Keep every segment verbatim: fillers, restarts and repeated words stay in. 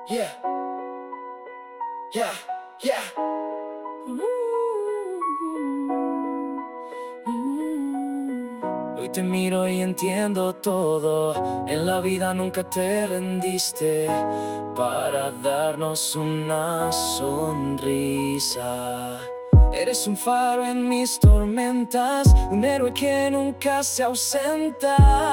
Yeah, yeah, yeah. Hoy te miro y entiendo todo. En la vida nunca te rendiste para darnos una sonrisa. Eres un faro en mis tormentas, un héroe que nunca se ausenta.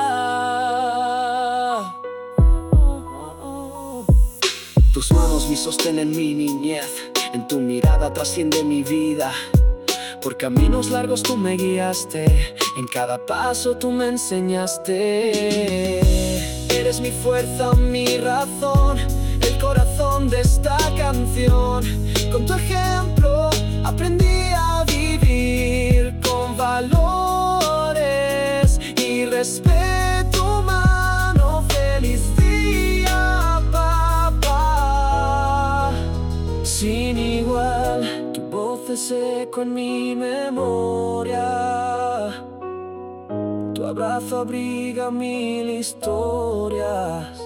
Tus manos mi sostén en mi niñez, en tu mirada trasciende mi vida. Por caminos largos tú me guiaste, en cada paso tú me enseñaste. Eres mi fuerza, mi razón, el corazón de esta canción. Con tu ejemplo aprendí a vivir con valores y respeto humano. Feliz día, papá, sin igual. Tu voz es eco en mi memoria. Tu abrazo abriga mil historias.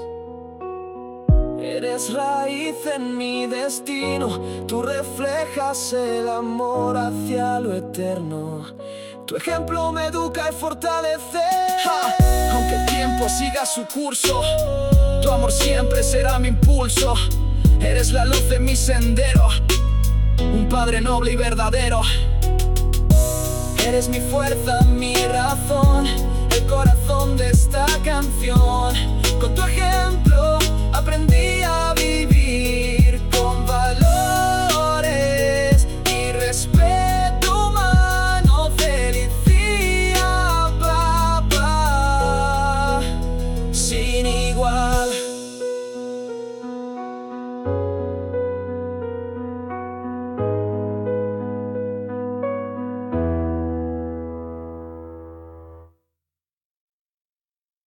Eres raíz en mi destino, tú reflejas el amor hacia lo eterno. Tu ejemplo me educa y fortalece. Ja, aunque el tiempo siga su curso, tu amor siempre será mi impulso. Eres la luz de mi sendero, un padre noble y verdadero. Eres mi fuerza, mi razón, el corazón de esta canción. Con tu